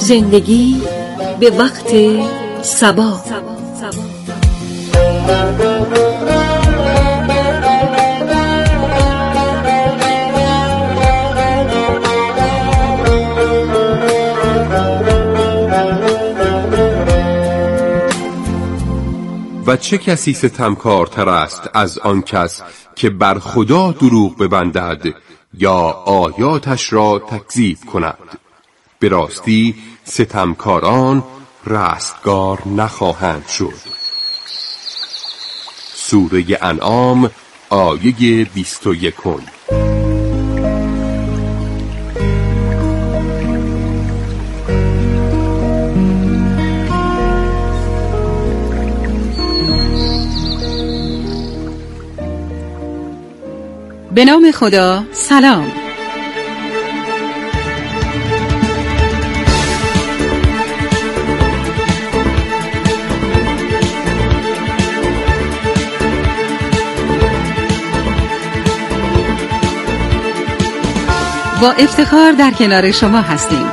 زندگی به وقت صبا. و چه کسی ستمکارتر است از آن کس که بر خدا دروغ ببندد یا آیاتش را تکذیب کند. به راستی ستمکاران رستگار نخواهند شد. سوره انعام آیه 21. به نام خدا. سلام. با افتخار در کنار شما هستیم.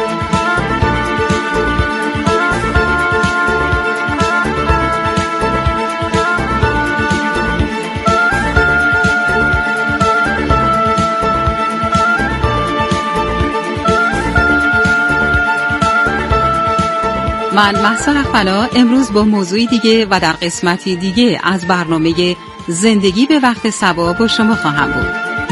من مهسا رخفنا امروز با موضوعی دیگه و در قسمتی دیگه از برنامه زندگی به وقت صبا با شما خواهم بود.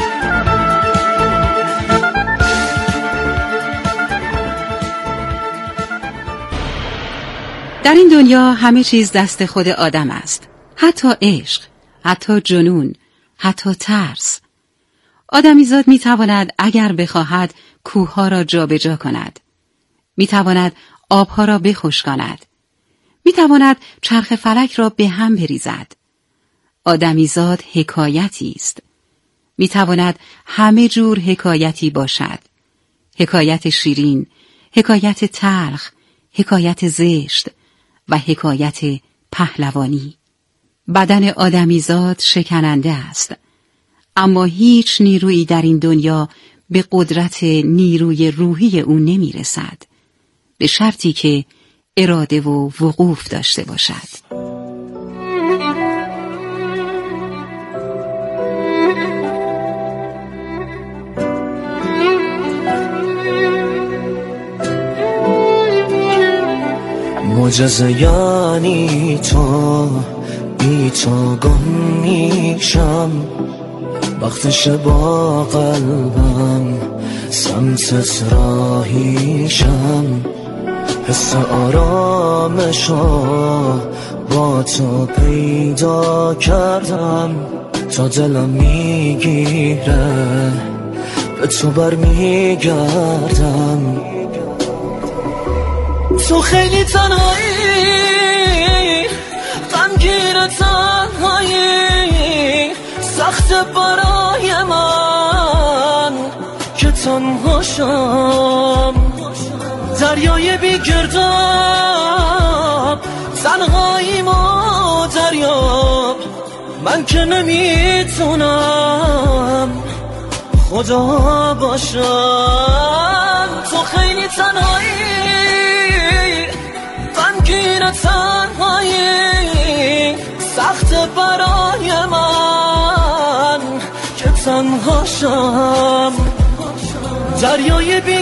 در این دنیا همه چیز دست خود آدم است. حتی عشق، حتی جنون، حتی ترس. آدمیزاد میتواند اگر بخواهد کوهها را جابجا کند. میتواند آبها را بخشکاند. میتواند چرخ فلک را به هم بریزد. آدمیزاد حکایتی است. میتواند همه جور حکایتی باشد. حکایت شیرین، حکایت تلخ، حکایت زشت و حکایت پهلوانی. بدن آدمیزاد شکننده است، اما هیچ نیرویی در این دنیا به قدرت نیروی روحی او نمیرسد، به شرطی که اراده و وقوف داشته باشد. معجزه یعنی تو، بی تو گم میشم، وقتش با قلبم سمتت راهیشم، حس آرامشو با تو پیدا کردم، تا دلم میگیره به تو برمیگردم. تو خیلی تنهایی، غمگین تنهایی، سخت برای من که تنهاشم. دریای بی گرداب، تنهاییمو دریاب، من که نمیتونم خدا باشم. تو خیلی تنهایی، غمگین تنهایی، سخت برای من که تنهاشم. دریای بی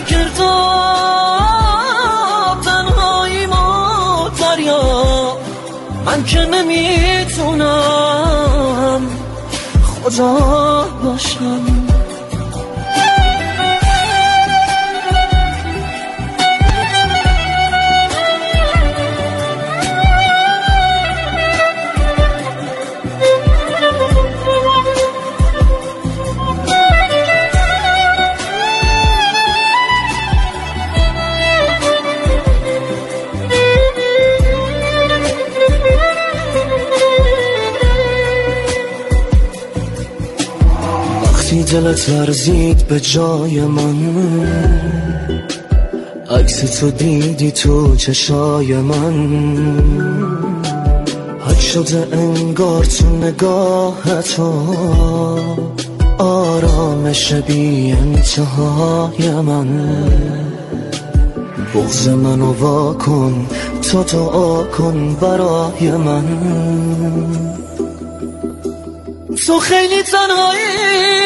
گرداب، تنهاییمو دریاب، من که نمیتونم خدا باشم. دلت لرزید به جای من، عکس تو دیدی تو چشای من، حک شده انگار تو نگاه تو، آرامش بی انتهای من. بغض منو وا کن، تو دعا کن برای من. تو خیلی تنهایی،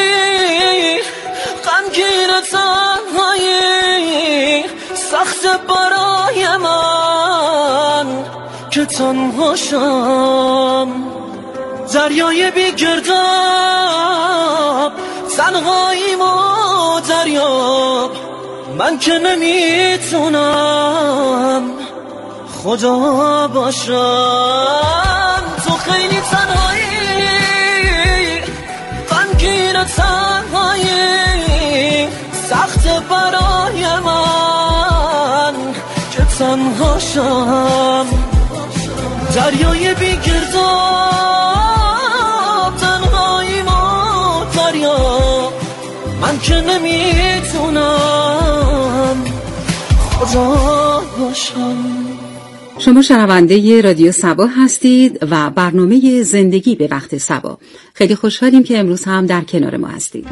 غمگین تنهایی، سخت برای من که تنهاشم. دریای بی گرداب، تنهاییم و دریاب، من که نمیتونم خدا باشم. تو خیلی تنهایی، غمگین تنهایی، سخت برای من که تنهاشم. دریای بی گرداب، تنهاییم و دریاب، من که نمیتونم خدا باشم. شما شنونده رادیو صبا هستید و برنامه زندگی به وقت صبا. خیلی خوشحالیم که امروز هم در کنار ما هستید.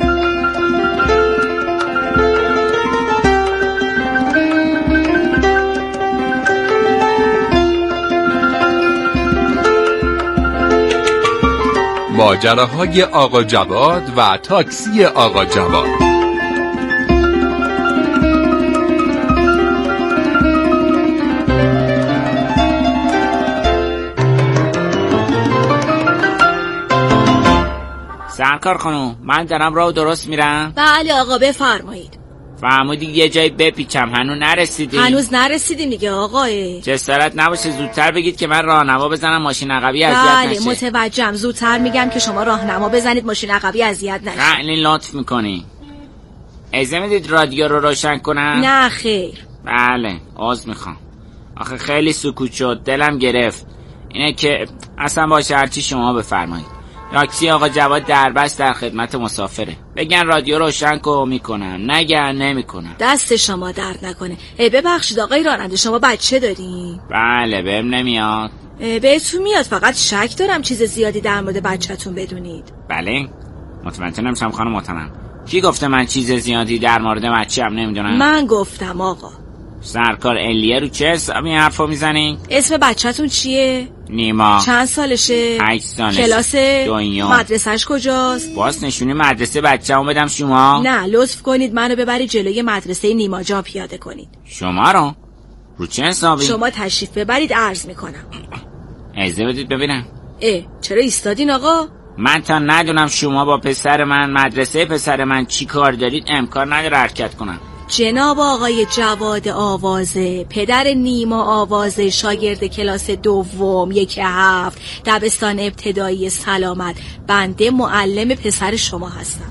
ماجراهای آقا جواد و تاکسی آقا جواد. سرکار خانوم، من دارم راه درست میرم؟ بله آقا بفرمایید. فرمودید یه جایی بپیچم، هنوز نرسیدیم؟ هنوز نرسیدیم دیگه آقای. جسارت نباشه زودتر بگید که من راهنما بزنم ماشین عقبی اذیت نشه. بله متوجهم، زودتر میگم که شما راهنما بزنید ماشین عقبی اذیت نشه. خیلی لطف میکنی. اجازه میدید رادیو رو روشن کنم؟ نه خیر. بله عذر میخوام، آخه خیلی سکوت شد، دلم گرفت. اینه که اصلا باشه هرچی شما بفرمایید. تاکسی آقا جواد دربست در خدمت مسافره. بگن رادیو روشن کن میکنم، نگن نمیکنم. دست شما درد نکنه. ببخشید آقای راننده، شما بچه دارین؟ بله بهم نمیاد. بهتون میاد، فقط شک دارم چیز زیادی در مورد بچه‌تون بدونید. بله مطمئن نمیشم خانم محترم. کی گفته من چیز زیادی در مورد بچه‌ام نمیدونم؟ من گفتم آقا. سرکار الیه رو چه حسابی حرفو میزنین؟ اسم بچه‌تون چیه؟ نیما. چند سالشه؟ 8 سالشه. کلاس؟ دنیا. مدرسه‌اش کجاست؟ باز نشونی مدرسه بچه‌مو بدم شما؟ نه لطف کنید منو ببرید جلوی مدرسه نیما جان پیاده کنید. شما رو چه حسابی؟ شما تشریف ببرید عرض میکنم. اجازه بدید ببینم. چرا ایستادین آقا؟ من تا ندونم شما با پسر من مدرسه پسر من چی کار دارید امکان نداره حرکت کنم. جناب آقای جواد آوازه، پدر نیما آوازه، شاگرد کلاس دوم 1-7 دبستان ابتدایی سلامت، بنده معلم پسر شما هستم.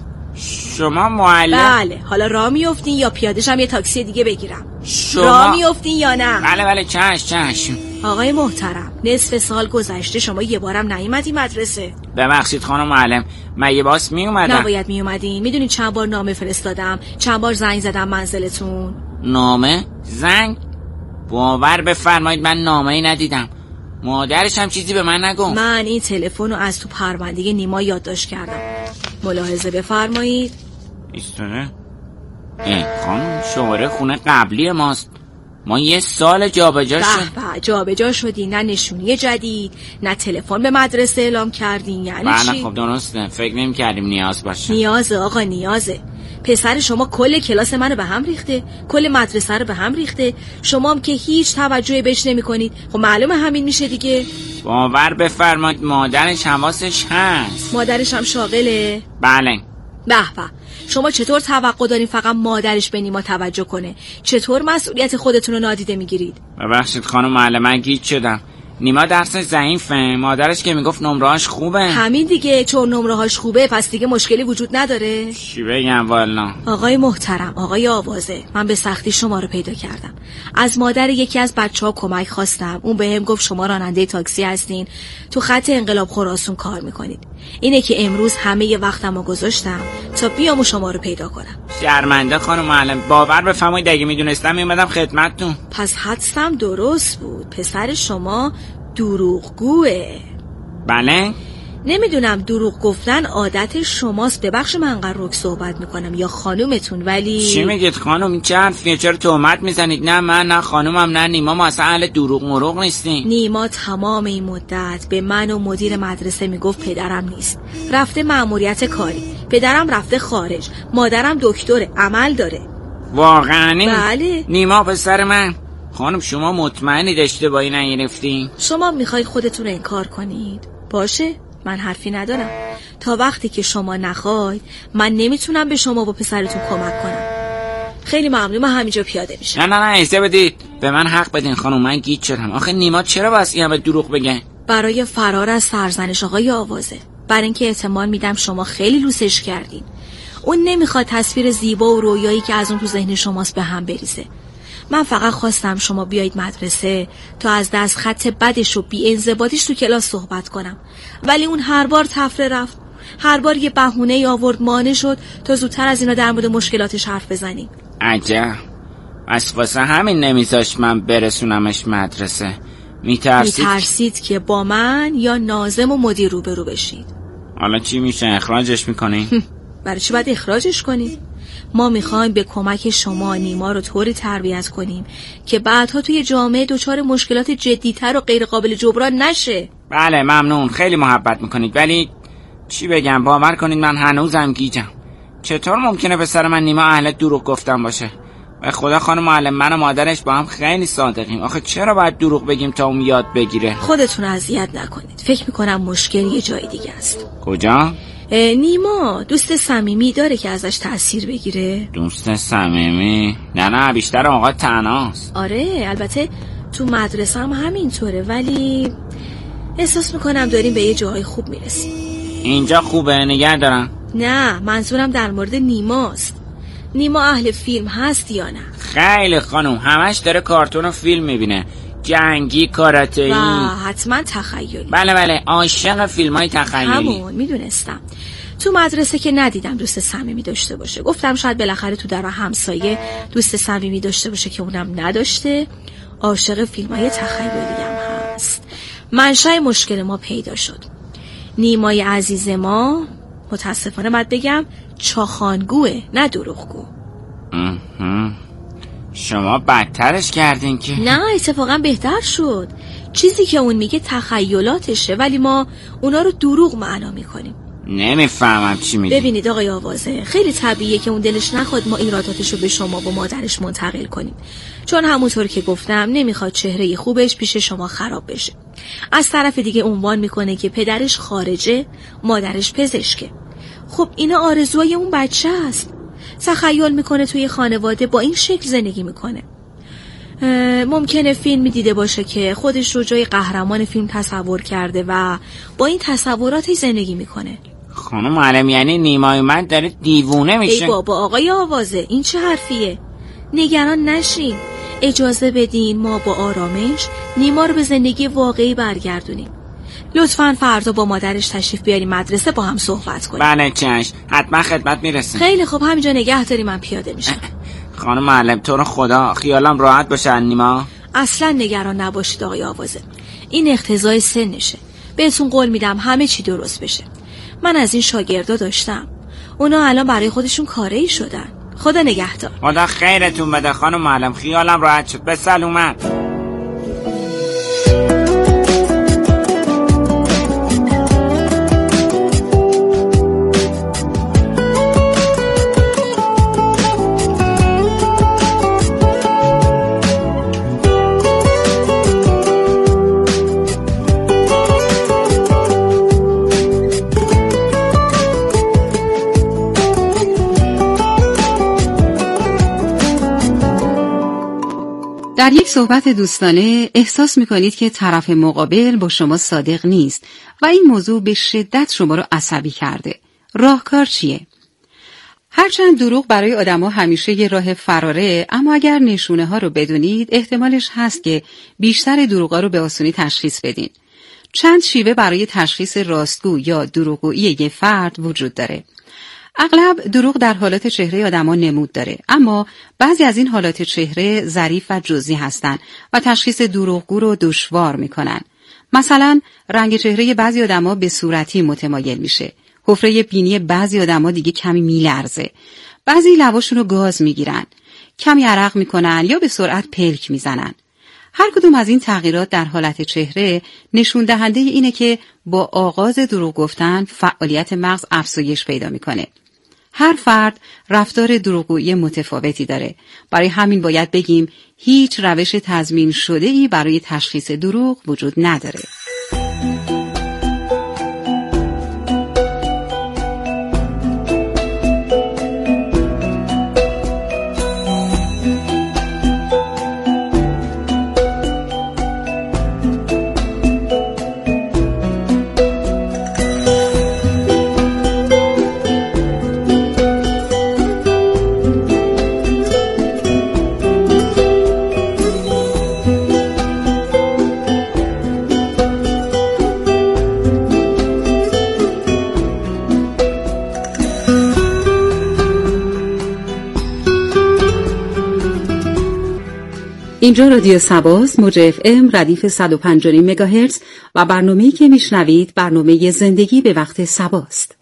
شما معلم؟ بله. حالا راه میافتین یا پیاده‌شم یه تاکسی دیگه بگیرم؟ شما راه میافتین یا نه؟ بله چشم. آقای محترم، نصف سال گذشته شما یه بارم نیومدی مدرسه. ببخشید خانم معلم، من یه باس میومدم. نباید میومدین. میدونید چند بار نامه فرستادم، چند بار زنگ زدم منزلتون. نامه؟ زنگ؟ باور بفرمایید من نامه‌ای ندیدم. مادرش هم چیزی به من نگفت. من این تلفن رو از تو پرونده نیما یادداشت کردم. ملاحظه بفرمایید. ایستونه؟ خانم شماره خونه قبلی ماست. ما یه سال جابجا شد. جابجا شدی، نه نشونی جدید، نه تلفن به مدرسه اعلام کردین. یعنی چی؟ بله خب درسته، فکر نمی کردیم نیاز باشه. نیازه آقا، نیازه. پسر شما کل کلاس منو به هم ریخته، کل مدرسه رو به هم ریخته، شما هم که هیچ توجهی بهش نمی کنید. خب معلومه همین میشه دیگه. باور بفرمایید مادرش حواسش هست. مادرش هم شاغله؟ بله. به شما چطور توقع دارین فقط مادرش به نیما توجه کنه؟ چطور مسئولیت خودتون رو نادیده میگیرید؟ ببخشید خانم معلم، من گیج شدم. نیما درسش ضعیفه، مادرش که میگفت نمره‌هاش خوبه. همین دیگه، چون نمره‌هاش خوبه پس دیگه مشکلی وجود نداره. چی بگم والا؟ آقای محترم، آقای آوازه، من به سختی شما رو پیدا کردم. از مادر یکی از بچه‌ها کمک خواستم، اون بهم گفت شما راننده تاکسی هستین، تو خط انقلاب خراسان کار میکنید. اینه که امروز همه ی وقتمو گذاشتم تا بیام و شما رو پیدا کنم. شرمنده خانم معلم، باور بفرمایید اگه میدونستم میومدم خدمتتون. پس حدسم درست بود، پسر شما دروغگوه. بله؟ نمیدونم دروغ گفتن عادت شماست، ببخش من انقدر رک صحبت میکنم یا خانومتون، ولی چی میگید خانوم؟ این چه حرفیه؟ چرا تهمت میزنید؟ نه من نه خانومم نه نیما، ما اصلا اهل دروغ مروغ نیستیم. نیما تمام این مدت به من و مدیر مدرسه میگفت پدرم نیست، رفته مأموریت کاری، پدرم رفته خارج، مادرم دکتره، عمل داره. واقعا؟ بله. نیما پسر من. خانم شما مطمئنید اشتباهی نگرفتین؟ شما میخواید خودتون رو انکار کنید؟ باشه، من حرفی ندارم. تا وقتی که شما نخواید من نمیتونم به شما با پسرتون کمک کنم. خیلی ممنون، من همینجا پیاده میشم. نه اجازه بدید، به من حق بدین خانم، من گیج شدم. آخه نیما چرا واسه همه دروغ بگه؟ برای فرار از سرزنش آقای آوازه، برای اینکه احتمال میدم شما خیلی لوسش کردین. اون نمیخواد تصویر زیبا و رویایی که از اون تو ذهن شماست به هم بریزه. من فقط خواستم شما بیایید مدرسه تا از دست خط بدش و بی‌انضباطیش تو کلاس صحبت کنم، ولی اون هر بار تفره رفت، هر بار یه بهونه آورد، مانع شد تا زودتر از اینا در مورد مشکلاتش حرف بزنیم. عجب، واسه همین نمیذاشت من برسونمش مدرسه. میترسید که با من یا ناظم و مدیر روبرو بشید. حالا چی میشه؟ اخراجش میکنی؟ برای چی باید اخراجش کنیم؟ ما میخوایم به کمک شما نیما رو طوری تربیت کنیم که بعدها توی جامعه دچار مشکلات جدی‌تر و غیر قابل جبران نشه. بله ممنون، خیلی محبت میکنید، ولی چی بگم، باور کنید من هنوزم گیجم. چطور ممکنه پسر من نیما اهل دروغ گفتن باشه؟ به خدا خانم معلم، من و مادرش با هم خیلی صادقیم. آخه چرا باید دروغ بگیم تا اون یاد بگیره؟ خودتون اذیت نکنید، فکر میکنم مشکل یه جای دیگه است. کجا؟ نیما دوست صمیمی داره که ازش تأثیر بگیره؟ دوست صمیمی؟ نه بیشتر آقا تناست. آره البته تو مدرسه هم همینطوره، ولی احساس میکنم داریم به یه جای خوب میرسیم. اینجا خوبه؟ نگه دارم. نه منظورم در مورد نیماست. نیما اهل فیلم هست یا نه؟ خیلی خانم، همش داره کارتون و فیلم میبینه، جنگی، کاراته‌ای و حتما تخیلی. بله عاشق فیلم‌های تخیلی. همون میدونستم. تو مدرسه که ندیدم دوست صمیمی داشته باشه. گفتم شاید بالاخره تو در همسایه دوست صمیمی داشته باشه که اونم نداشته. عاشق فیلم‌های تخیلی هم هست. منشأ مشکل ما پیدا شد. نیمای عزیز ما متاسفانه باید بگم چاخانگوه، نه دروغگو. شما بدترش کردین که؟ نه اتفاقا بهتر شد. چیزی که اون میگه تخیلاتشه، ولی ما اونا رو دروغ معنا میکنیم. نمیفهمم چی میگی. ببینید آقای آوازه، خیلی طبیعیه که اون دلش نخواد ما ایراداتشو به شما و مادرش منتقل کنیم، چون همونطور که گفتم نمیخواد چهره خوبش پیش شما خراب بشه. از طرف دیگه عنوان میکنه که پدرش خارجه، مادرش پزشکه. خب اینا آرزوهای اون بچه است. تخیل میکنه توی خانواده با این شکل زندگی میکنه. ممکنه فیلمی دیده باشه که خودش رو جای قهرمان فیلم تصور کرده و با این تصوراتش زندگی میکنه. خانم معلم، یعنی نیمای من داره دیوونه میشه؟ ای بابا آقای آوازه، این چه حرفیه؟ نگران نشین، اجازه بدین ما با آرامش نیما رو به زندگی واقعی برگردونیم. لطفاً فردا با مادرش تشریف بیاریم مدرسه با هم صحبت کنیم. بله چشم، حتما خدمت میرسیم. خیلی خوب، همینجا نگه داری، من پیاده میشم. خانم معلم تو رو خدا خیالم راحت باشه نیما. اصلا نگران نباشید آقای آوازه، این اقتضای سنشه. بهتون قول میدم همه چی درست بشه. من از این شاگردا داشتم، اونا الان برای خودشون کاری شدن. خدا نگهدار. خدا خیرتون بده خانم معلم، خیالم راحت شد. به سلامت. در یک صحبت دوستانه احساس می‌کنید که طرف مقابل با شما صادق نیست و این موضوع به شدت شما را عصبی کرده. راهکار چیه؟ هرچند دروغ برای آدم‌ها همیشه یه راه فراره، اما اگر نشونه‌ها رو بدونید احتمالش هست که بیشتر دروغ‌ها رو به آسونی تشخیص بدین. چند شیوه برای تشخیص راستگو یا دروغگویی یک فرد وجود داره. اغلب دروغ در حالات چهره آدما نمود داره، اما بعضی از این حالات چهره ظریف و جزئی هستند و تشخیص دروغگو رو دشوار میکنن. مثلا رنگ چهره بعضی آدما به صورتی متمایل میشه. حفره بینی بعضی آدما دیگه کمی میلرزه. بعضی لباشون رو گاز میگیرن. کمی عرق میکنن یا به سرعت پلک میزنن. هر کدوم از این تغییرات در حالت چهره نشون دهنده اینه که با آغاز دروغ گفتن فعالیت مغز افزایش پیدا میکنه. هر فرد رفتار دروغگویی متفاوتی داره. برای همین باید بگیم هیچ روش تضمین شده‌ای برای تشخیص دروغ وجود نداره. اینجا رادیو سباست، موج FM ردیف 105.9 مگاهرتز و برنامه‌ای که میشنوید برنامه زندگی به وقت سباست.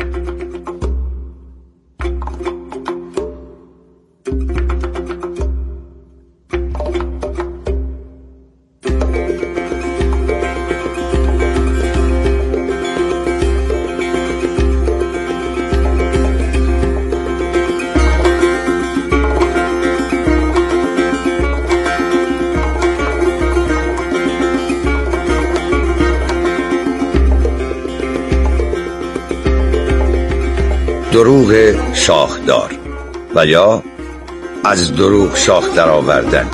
دروغ شاخدار و یا از دروغ شاخ درآوردن.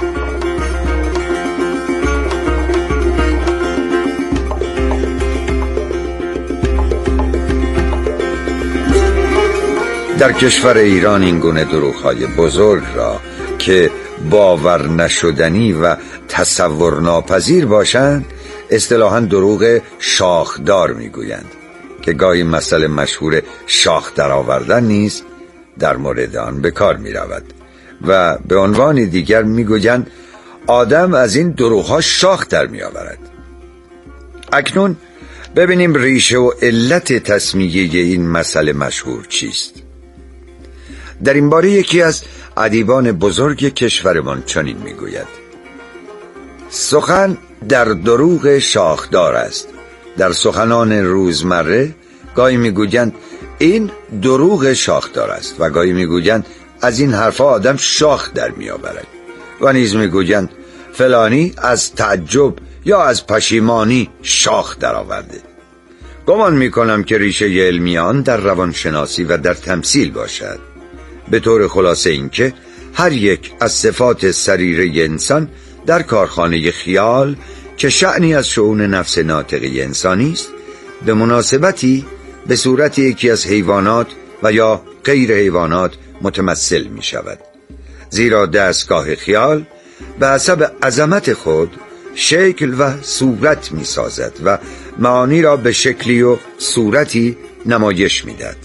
در کشور ایران این گونه دروغ‌های بزرگ را که باور نشدنی و تصور ناپذیر باشند اصطلاحاً دروغ شاخدار میگویند که گاهی مسئله مشهور شاخ درآوردن نیز در مورد آن به کار می رود و به عنوان دیگر می گویند آدم از این دروغ‌ها شاخ در می آورد. اکنون ببینیم ریشه و علت تسمیه این مسئله مشهور چیست. در این باره یکی از ادیبان بزرگ کشورمان چنین می گوید: سخن در دروغ شاخدار است. در سخنان روزمره گاهی میگویند این دروغ شاخدار است و گاهی میگویند از این حرفا آدم شاخ در میآورد و نیز میگویند فلانی از تعجب یا از پشیمانی شاخ درآورده. گمان میکنم که ریشه علمیان در روانشناسی و در تمثیل باشد. به طور خلاصه اینکه هر یک از صفات سریره انسان در کارخانه خیال که شأنی از شؤون نفس ناطقه انسانی است به مناسبتی به صورت یکی از حیوانات و یا غیر حیوانات متمثل می شود، زیرا دستگاه خیال به حسب عظمت خود شکل و صورت می سازد و معانی را به شکلی و صورتی نمایش می دهد.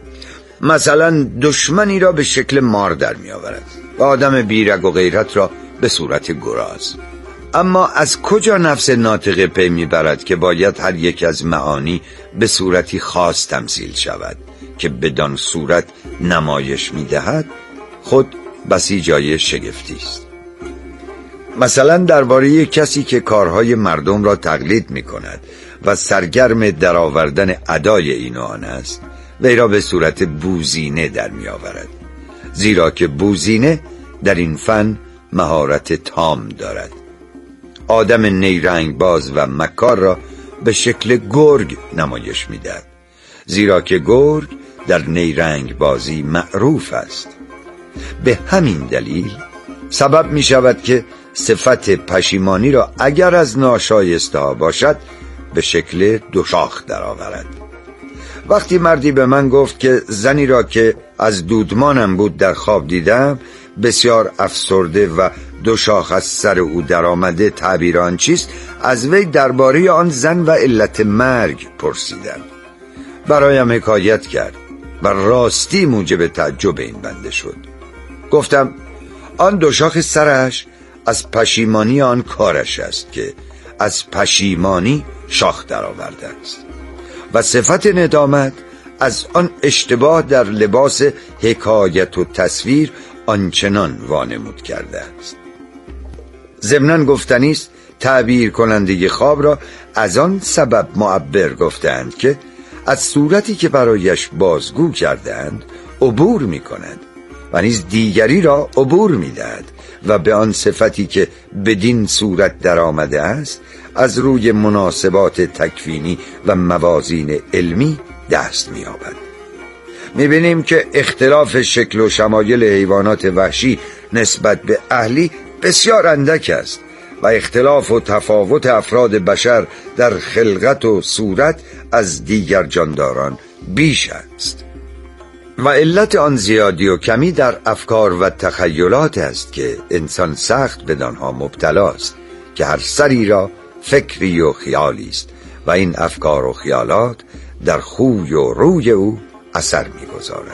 مثلا دشمنی را به شکل مار در می آورد و آدم بیرگ و غیرت را به صورت گراز. اما از کجا نفس ناطقه پی میبرد که باید هر یک از معانی به صورتی خاص تمثیل شود که بدان صورت نمایش میدهد؟ خود بسی جای شگفتی است. مثلا درباره کسی که کارهای مردم را تقلید میکند و سرگرم درآوردن ادای این و آن است، وی را به صورت بوزینه در میآورد، زیرا که بوزینه در این فن مهارت تام دارد. آدم نیرنگ باز و مکار را به شکل گرگ نمایش میدهد، زیرا که گرگ در نیرنگ بازی معروف است. به همین دلیل سبب می شود که صفت پشیمانی را اگر از ناشایسته ها باشد به شکل دو شاخ درآورد. وقتی مردی به من گفت که زنی را که از دودمانم بود در خواب دیدم بسیار افسرده و دو شاخ از سر او در آمده، تعبیر آن چیست؟ از وی درباره آن زن و علت مرگ پرسیدم. برایم حکایت کرد و راستی موجب تعجب این بنده شد. گفتم آن دو شاخ سرش از پشیمانی آن کارش است که از پشیمانی شاخ درآورده است و صفت ندامت از آن اشتباه در لباس حکایت و تصویر آنچنان وانمود کرده است. ضمناً گفتنی است تعبیر کننده خواب را از آن سبب معبر گفتند که از صورتی که برایش بازگو کردند عبور می کند و نیز دیگری را عبور می دهد و به آن صفتی که بدین صورت در آمده است از روی مناسبات تکوینی و موازین علمی دست می یابد. می بینیم که اختلاف شکل و شمایل حیوانات وحشی نسبت به اهلی بسیار اندک است و اختلاف و تفاوت افراد بشر در خلقت و صورت از دیگر جانداران بیش است و علت آن زیادی و کمی در افکار و تخیلات است که انسان سخت بدانها مبتلاست که هر سری را فکری و خیالی است و این افکار و خیالات در خوی و روی او اثر می‌گذارد.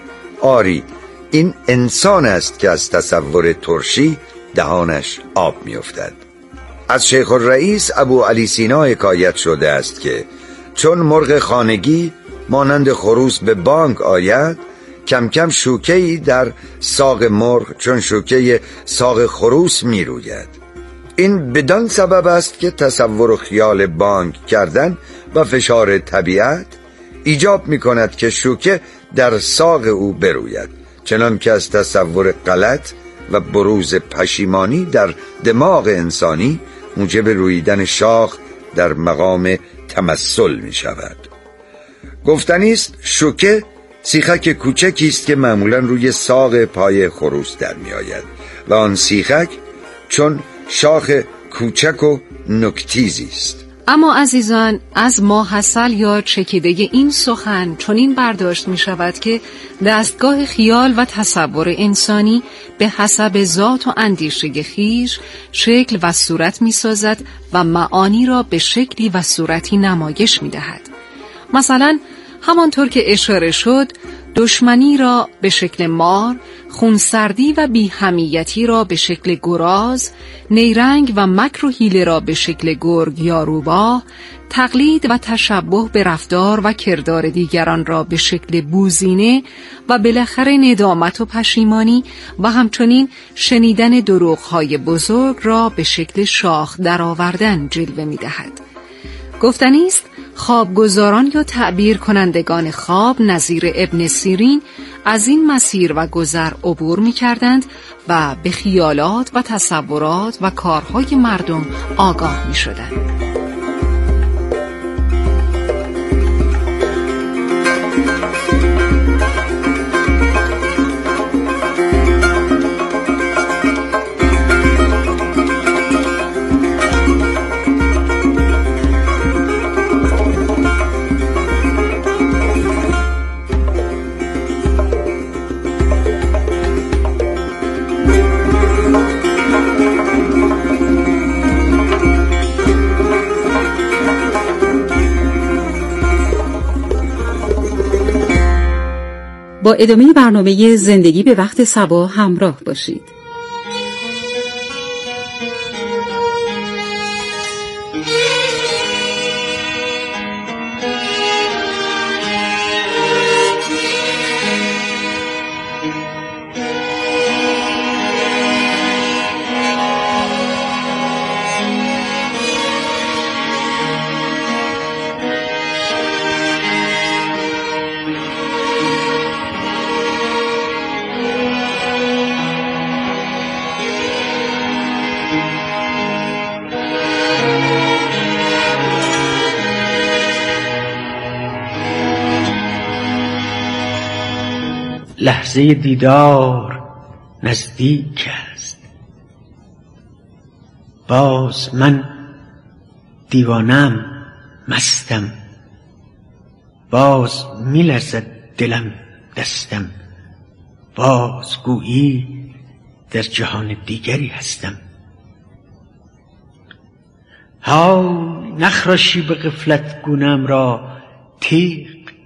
آری این انسان است که از تصور ترشی دهانش آب می‌افتد. از شیخ الرئیس ابو علی سینا حکایت شده است که چون مرغ خانگی مانند خروس به بانگ آید کم کم شوکه‌ای در ساق مرغ چون شوکه ساق خروس می روید. این بدان سبب است که تصور و خیال بانگ کردن و فشار طبیعت ایجاب می کند که شوکه در ساق او بروید، چنان که از تصور غلط و بروز پشیمانی در دماغ انسانی موجب رویدن شاخ در مقام تمثل می شود. گفتنی است شوکه سیخک کوچکی است که معمولا روی ساق پای خروس در می آید و آن سیخک چون شاخ کوچک و نکتیزی است. اما عزیزان از ماحصل یا چکیده این سخن چنین برداشت می شود که دستگاه خیال و تصور انسانی به حسب ذات و اندیشه خویش شکل و صورت می سازد و معانی را به شکلی و صورتی نمایش می دهد. مثلا همانطور که اشاره شد دشمنی را به شکل مار، خونسردی و بی‌حمیتی را به شکل گراز، نیرنگ و مکر و حیله را به شکل گرگ یا روباه، تقلید و تشبه به رفتار و کردار دیگران را به شکل بوزینه و بالاخره ندامت و پشیمانی و همچنین شنیدن دروغ‌های بزرگ را به شکل شاخ درآوردن جلوه می‌دهد. گفتنی است خوابگزاران یا تعبیر کنندگان خواب نظیر ابن سیرین از این مسیر و گذر عبور می کردند و به خیالات و تصورات و کارهای مردم آگاه می شدند. با ادامه برنامه زندگی به وقت صبا همراه باشید. لحظه دیدار نزدیک است، باز من دیوانم مستم، باز می‌لرزد دلم دستم، باز گویی در جهان دیگری هستم. های نخراشی به غفلت گونم را تیغ،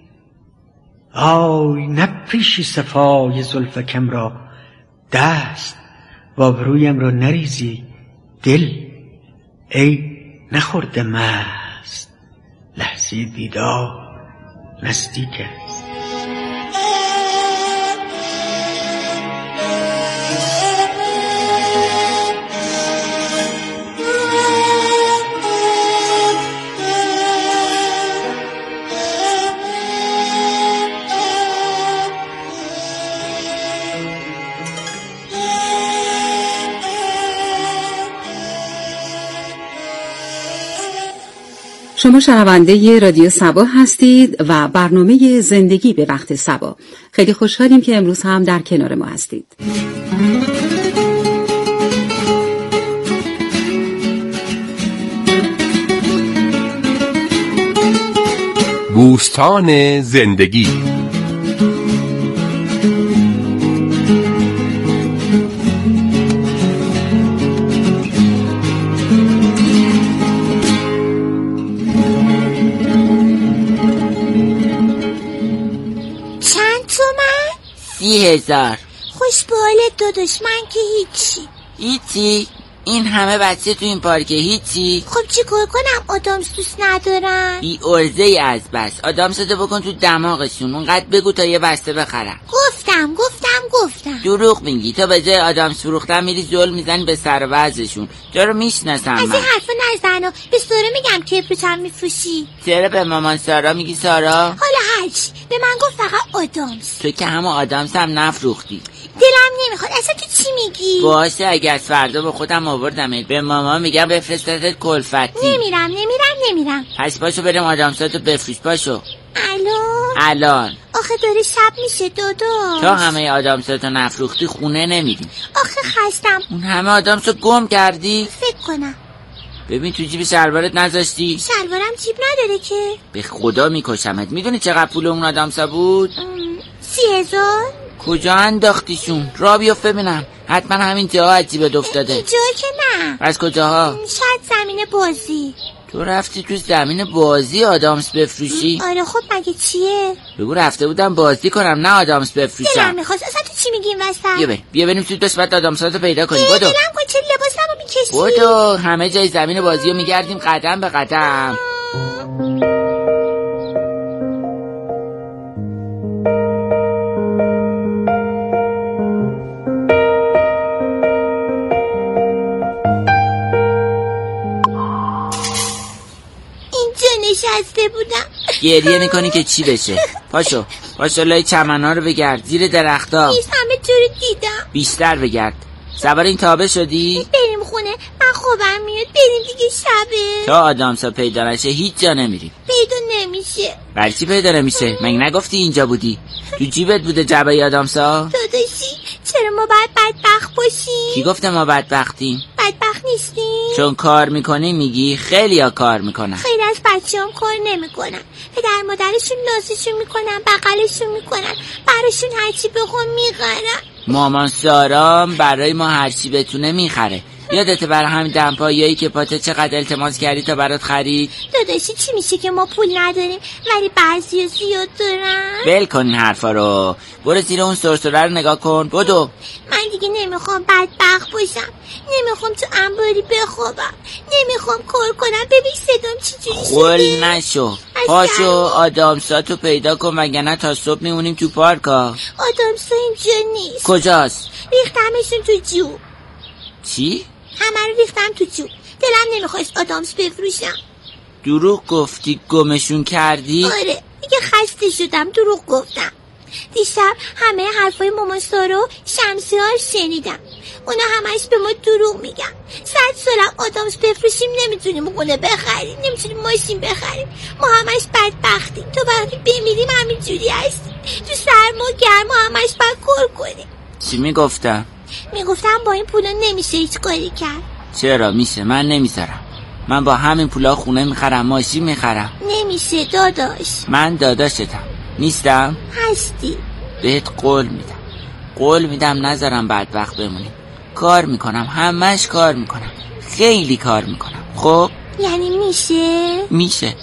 آی نپیشی صفای زلفکم را دست، و آبرویم را نریزی دل، ای نخورده مست، لحظه دیدار نزدیک است. شما شنونده رادیو صبا هستید و برنامه زندگی به وقت صبا. خیلی خوشحالیم که امروز هم در کنار ما هستید. بوستان زندگی. چند تومن؟ 30,000. خوش به حالت داداش، من که هیچی؟ این همه بچه تو این پارک هیچی؟ خب چی کار کنم؟ آدامس دوست ندارن؟ بی ارزه ای از بس. آدامستو بکن تو دماغشون، اونقدر بگو تا یه بسته بخرم. گفتم دروغ میگی. تا به جای آدامس فروختن میری ظلم میزنی به سر و وضعشون. جا رو میشناسم من. از این حرفا نزن و به سارا میگم که کبریتم میفروشی. چرا به مامان سارا میگی سارا؟ حالا هرچی، به من گفت فقط آدامس. تو که همه آدامس هم نفروختی. دلم نمیخواد. اصلا تو چی میگی؟ باشه، اگه از فردا به خودم آوردمت به مامان میگم بفرستتت کلفتی. نمیرم. پس پاشو بریم آدامساتو بفروش. پاشو. الان آخه داره شب میشه داداش. تا همه آدامساتو نفروختی خونه نمیریم. آخه خستم. اون همه آدامسو گم کردی؟ فکر کنم. ببین تو جیب شلوارت نذاشتی؟ شلوارم جیب نداره که. به خدا میکشمت. میدونی چقدر پول اون آدامسا بود؟ 30,000. کجا انداختیشون؟ را بیفت ببینم. حتما همین جاها عجیبت افتاده. اینجا که نه. از کجاها؟ شاید زمین بازی. تو رفتی تو زمین بازی آدامس بفروشی؟ آره خب مگه چیه؟ بگو رفته بودم بازی کنم نه آدامس بفروشم. دلم میخواست. اصلا تو چی میگی این وسط؟ بیا بریم تو دشت بعد آدامساتو پیدا کنیم. بدو. دلم کن چه لباسمو میکشی؟ بدو. همه جای زمین بازیو میگردیم قدم به قدم. نشسته بودم. گریه میکنی که چی بشه؟ پاشو لای چمن‌ها رو بگرد، زیر درخت‌ها. نیست، همه جور دیدم. بیشتر بگرد. سوار این تابه شدی؟ بریم خونه، من خوابم میاد. بریم دیگه، شبه. تا آدامسا پیدا نشه هیچ جا نمیریم. پیدا نمیشه. برای چی پیدا نمیشه؟ مگه نگفتی اینجا بودی؟ تو جیبت بوده جعبه آدامسا؟ داداشی چرا ما باید بدبخت باشیم؟ کی گفته ما بدبختیم؟ بدبخت نیستیم. چون کار میکنی میگی؟ خیلیا کار میکنن. خیلی از بچه‌ام کار نمیکنن. پدر مادرشون نازشون میکنن، بغلشون میکنن، براشون هرچی بخون میخرن. مامان سارام برای ما هرچی بتونه میخره. یادته برای همین دمپاییایی که پاته چقدر التماس کردی تا برات خرید؟ داداشی چی میشه که ما پول نداریم ولی بعضیا زیاد دارن؟ ول کن این حرفا رو. برو زیر اون سرسره رو نگاه کن. بدو. من دیگه نمیخوام بدبخت باشم. نمیخوام تو انباری بخوابم. نمیخوام کار کنم. ببین صدام چجوری شده. خول نشو. پاشو آدامساتو پیدا کن وگرنه تا صبح میمونیم تو پارکا. آدامسا اینجا نیست. کجاست؟ ریختمشون تو جو. چی؟ همه رو ریختم تو جو. دلم نمیخواست آدامس بفروشم. دروغ گفتی گمشون کردی؟ آره دیگه خسته شدم. دروغ گفتم. دیشب همه حرفای مامان سارا شمسی ها شنیدم. اونا همش به ما دروغ میگن. 100 سالم آدامس بفروشیم نمیتونیم خونه بخریم، نمیتونیم ماشین بخریم. ما همش بدبختیم. تو وقتی بمیریم همینجوری هستیم. تو سرما گرما همش باید کار کنیم. چی میگفتم با این پولا نمیشه هیچ کاری کرد. چرا میشه؟ من نمیذارم. من با همین پولا خونه میخرم، ماشین میخرم. نمیشه داداش. من داداشتم نیستم؟ هستی. بهت قول میدم نذارم بدبخت بمونیم. کار میکنم، همش کار میکنم، خیلی کار میکنم. خب یعنی میشه؟ میشه.